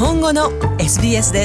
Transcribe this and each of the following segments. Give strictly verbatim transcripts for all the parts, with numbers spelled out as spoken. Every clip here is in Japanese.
本語の エスビーエス です。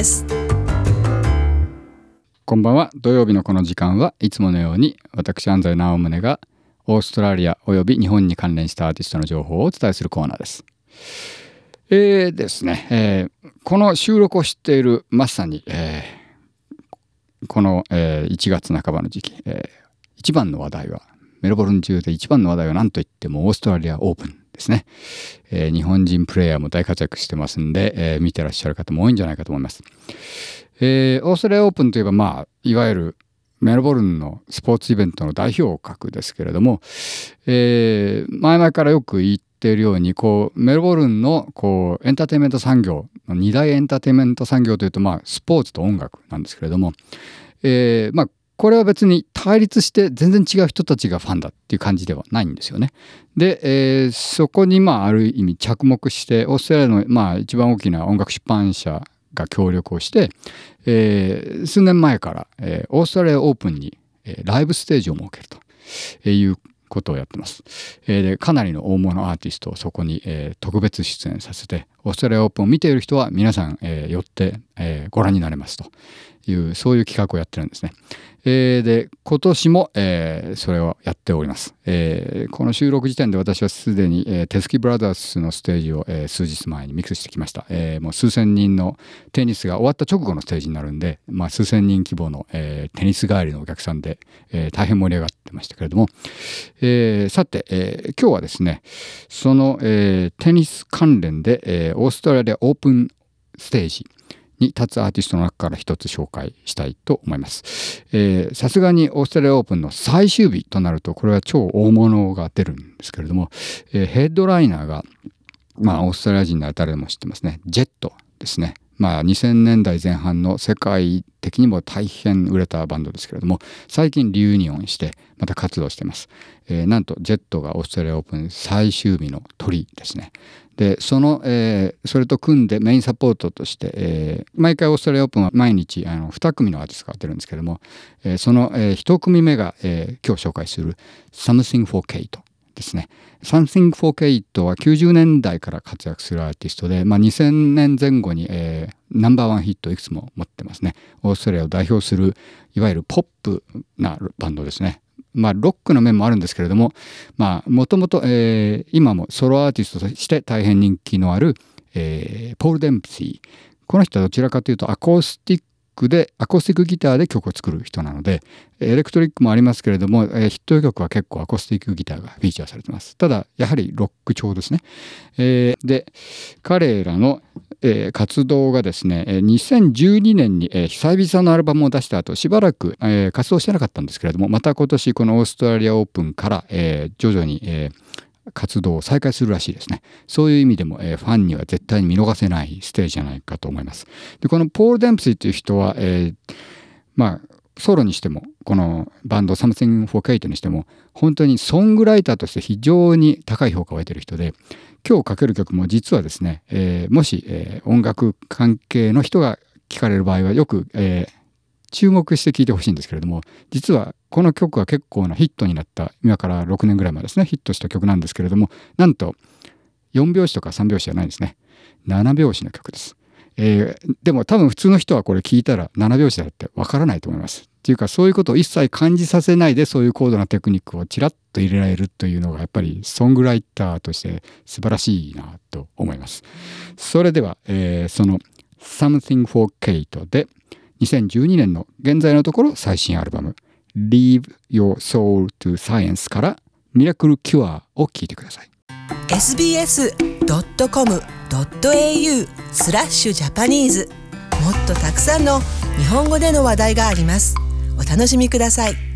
こんばんは。土曜日のこの時間はいつものように私安西直宗がオーストラリアおよび日本に関連したアーティストの情報をお伝えするコーナーです。えーですね、えー、この収録をしているまさに、えー、この、えー、いちがつなかばの時期、えー、一番の話題はメルボルン中で一番の話題は何といってもオーストラリアオープンですね。えー、日本人プレイヤーも大活躍してますんで、えー、見てらっしゃる方も多いんじゃないかと思います。えー、オーストラリアオープンといえば、まあ、いわゆるメルボルンのスポーツイベントの代表格ですけれども、えー、前々からよく言っているようにこうメルボルンのこうエンターテインメント産業の二大エンターテインメント産業というと、まあ、スポーツと音楽なんですけれども、えー、まあこれは別に対立して全然違う人たちがファンだっていう感じではないんですよね。で、えー、そこにまあある意味着目してオーストラリアのまあ一番大きな音楽出版社が協力をして、えー、数年前から、えー、オーストラリアオープンに、えー、ライブステージを設けると、えー、いうことをやってます。えー、でかなりの大物アーティストをそこに、えー、特別出演させてオーストラリアオープンを見ている人は皆さん、えー、寄って、えー、ご覧になれますというそういう企画をやってるんですね。えー、で今年も、えー、それをやっております。えー、この収録時点で私はすでに、えー、テスキブラザーズのステージを、えー、数日前にミックスしてきました。えー、もう数千人のテニスが終わった直後のステージになるんで、まあ、数千人規模の、えー、テニス帰りのお客さんで、えー、大変盛り上がってましたけれども、えー、さて、えー、今日はですねその、えー、テニス関連で、えー、オーストラリアオープンステージに立つアーティストの中から一つ紹介したいと思います。さすがにオーストラリアオープンの最終日となるとこれは超大物が出るんですけれども、えー、ヘッドライナーが、まあ、オーストラリア人なら誰でも知ってますね。ジェットですね。まあ、にせんねんだいぜん半の世界的にも大変売れたバンドですけれども最近リユニオンしてまた活動しています。えー、なんとジェットがオーストラリアオープン最終日の鳥ですね。でその、えー、それと組んでメインサポートとして、えー、毎回オーストラリアオープンは毎日あのに組のアーティストが出るんですけども、えー、その、えー、いち組目が、えー、今日紹介する Something for Kate ですね。Something for Kate はきゅうじゅうねんだいから活躍するアーティストで、まあ、にせんねんぜん後に、えー、ナンバーワンヒットいくつも持ってますね。オーストラリアを代表するいわゆるポップなバンドですね。まあ、ロックの面もあるんですけれどももともと今もソロアーティストとして大変人気のある、えー、ポール・デンプシー。この人はどちらかというとアコースティックでアコースティックギターで曲を作る人なのでエレクトリックもありますけれども、えー、ヒット曲は結構アコースティックギターがフィーチャーされてます。ただやはりロック調ですね。えー、で彼らのえー、活動がですねにせんじゅうにねんに、えー、久々のアルバムを出した後しばらく、えー、活動してなかったんですけれどもまた今年このオーストラリアオープンから、えー、徐々に、えー、活動を再開するらしいですね。そういう意味でも、えー、ファンには絶対に見逃せないステージじゃないかと思います。でこのポール・デンプシーという人は、えー、まあソロにしてもこのバンド Something for Kate にしても本当にソングライターとして非常に高い評価を得ている人で今日かける曲も実はですね、えー、もし、えー、音楽関係の人が聴かれる場合はよく、えー、注目して聴いてほしいんですけれども実はこの曲は結構なヒットになった今からろくねんぐらい前ですねヒットした曲なんですけれどもなんとよん拍子とかさん拍子じゃないですねなな拍子の曲です。えー、でも多分普通の人はこれ聞いたらなな拍子だってわからないと思います。っていうかそういうことを一切感じさせないでそういう高度なテクニックをちらっと入れられるというのがやっぱりソングライターとして素晴らしいなと思います。それでは、えー、その Something for Kate でにせんじゅうにねんの現在のところ最新アルバム Leave Your Soul to Science からミラクルキュアを聴いてください。 エスビーエスドットコムドットエーユー スラッシュジャパニーズもっとたくさんの日本語での話題があります。お楽しみください。